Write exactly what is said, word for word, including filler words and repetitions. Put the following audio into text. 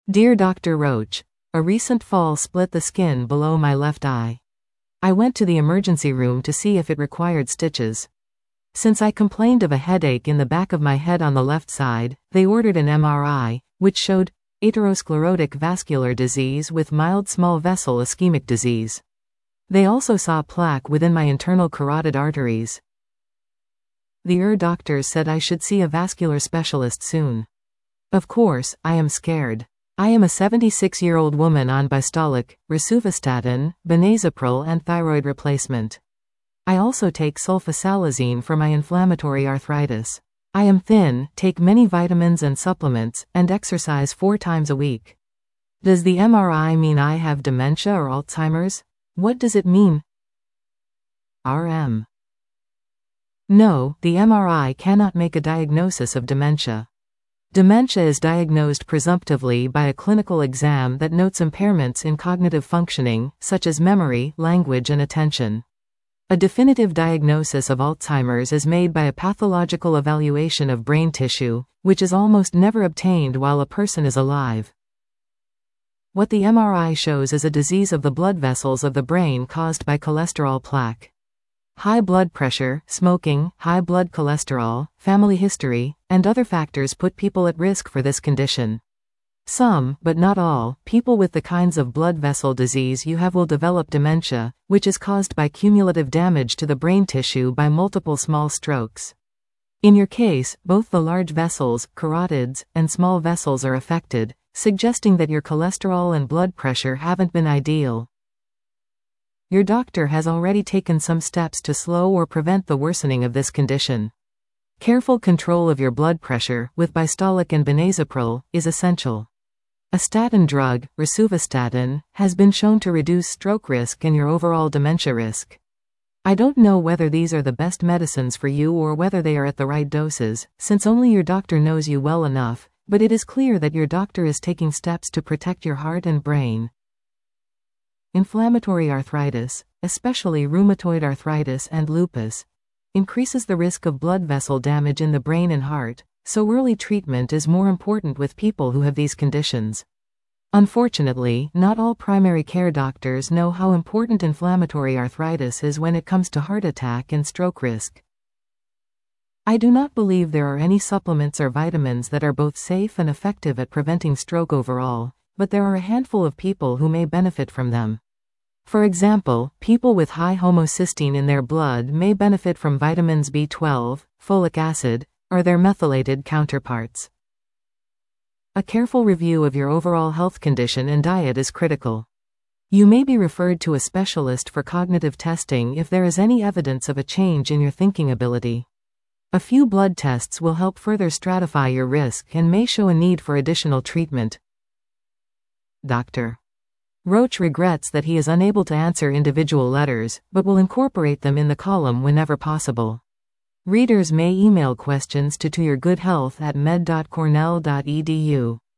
Dear Doctor Roach, a recent fall split the skin below my left eye. I went to the emergency room to see if it required stitches. Since I complained of a headache in the back of my head on the left side, they ordered an M R I, which showed atherosclerotic vascular disease with mild small vessel ischemic disease. They also saw plaque within my internal carotid arteries. The ear doctors said I should see a vascular specialist soon. Of course, I am scared. I am a seventy-six-year-old woman on Bystolic, rosuvastatin, benazepril and thyroid replacement. I also take sulfasalazine for my inflammatory arthritis. I am thin, take many vitamins and supplements, and exercise four times a week. Does the M R I mean I have dementia or Alzheimer's? What does it mean? R M. No, the M R I cannot make a diagnosis of dementia. Dementia is diagnosed presumptively by a clinical exam that notes impairments in cognitive functioning, such as memory, language and attention. A definitive diagnosis of Alzheimer's is made by a pathological evaluation of brain tissue, which is almost never obtained while a person is alive. What the M R I shows is a disease of the blood vessels of the brain caused by cholesterol plaque. High blood pressure, smoking, high blood cholesterol, family history, and other factors put people at risk for this condition. Some, but not all, people with the kinds of blood vessel disease you have will develop dementia, which is caused by cumulative damage to the brain tissue by multiple small strokes. In your case, both the large vessels, carotids, and small vessels are affected, suggesting that your cholesterol and blood pressure haven't been ideal. Your doctor has already taken some steps to slow or prevent the worsening of this condition. Careful control of your blood pressure, with Bystolic and benazepril, is essential. A statin drug, rosuvastatin, has been shown to reduce stroke risk and your overall dementia risk. I don't know whether these are the best medicines for you or whether they are at the right doses, since only your doctor knows you well enough, but it is clear that your doctor is taking steps to protect your heart and brain. Inflammatory arthritis, especially rheumatoid arthritis and lupus, increases the risk of blood vessel damage in the brain and heart, so early treatment is more important with people who have these conditions. Unfortunately, not all primary care doctors know how important inflammatory arthritis is when it comes to heart attack and stroke risk. I do not believe there are any supplements or vitamins that are both safe and effective at preventing stroke overall, but there are a handful of people who may benefit from them. For example, people with high homocysteine in their blood may benefit from vitamins B twelve, folic acid, or their methylated counterparts. A careful review of your overall health condition and diet is critical. You may be referred to a specialist for cognitive testing if there is any evidence of a change in your thinking ability. A few blood tests will help further stratify your risk and may show a need for additional treatment. Doctor Roach regrets that he is unable to answer individual letters, but will incorporate them in the column whenever possible. Readers may email questions to to your good health at med dot cornell dot e d u.